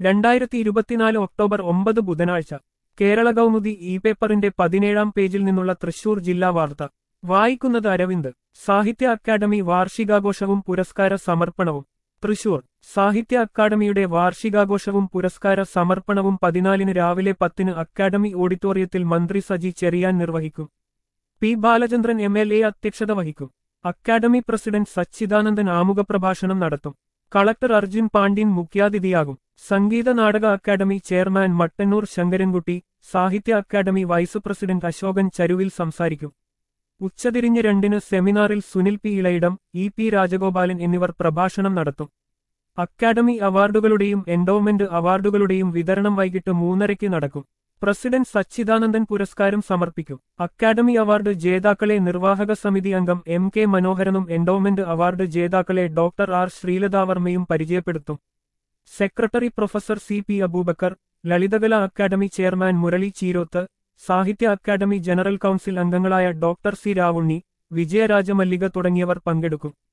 2024 October 9 ബുധനാഴ്ച കേരള കൗമുദി ഈ പേപ്പറിന്റെ 17-ാം പേജിൽ നിന്നുള്ള തൃശൂർ ജില്ലാ വാർത്ത വായിക്കുന്നത് അരവിന്ദ്. സാഹിത്യ അക്കാദമി വാർഷികാഘോഷവും പുരസ്കാര സമർപ്പണവും. തൃശൂർ സാഹിത്യ അക്കാദമിയുടെ വാർഷികാഘോഷവും പുരസ്കാര സമർപ്പണവും 14-ന് രാവിലെ 10-ന് അക്കാദമി ഓഡിറ്റോറിയത്തിൽ മന്ത്രി സജി ചെറിയാൻ നിർവഹിക്കും. പി ബാലചന്ദ്രൻ MLA അധ്യക്ഷത വഹിക്കും. അക്കാദമി പ്രസിഡന്റ് സച്ചിദാനന്ദൻ ആമുഖപ്രഭാഷണം നടത്തും. കളക്ടർ അർജുൻ പാണ്ഡ്യൻ മുഖ്യാതിഥിയാകും. Sangeetha Nataka academy chairman Mattannur Sankarankutty, Sahitya Akademi vice president Ashokan Charuvil സംസാരിക്കും. ഉച്ചതിരിഞ്ഞ് 2-ന് സെമിനാറിൽ സുനിൽ പി ഇളയിടം, EP രാജഗോപാലൻ എന്നിവർ പ്രഭാഷണം നടത്തും. അക്കാദമി അവാർഡുകളുടെയും എൻഡോവ്മെന്റ് അവാർഡുകളുടെയും വിതരണം വൈകിട്ട് 3:30-ക്ക് നടക്കും. പ്രസിഡന്റ് സച്ചിദാനന്ദൻ പുരസ്കാരം സമർപ്പിക്കും. അക്കാദമി അവാർഡ് ജേതാക്കളെ നിർവാഹക സമിതി അംഗം MK മനോഹരനും എൻഡോവ്മെന്റ് അവാർഡ് ജേതാക്കളെ ഡോക്ടർ R ശ്രീലതാവർമ്മയും പരിചയപ്പെടുത്തും. Secretary professor CP Aboobacker, Lalithakala Akademi chairman Murali Cheeroth, Sahitya Akademi general council അംഗങ്ങളായ ഡോക്ടർ C രാവുണ്ണി, വിജയരാജമല്ലിക തുടങ്ങിയവർ പങ്കെടുക്കും.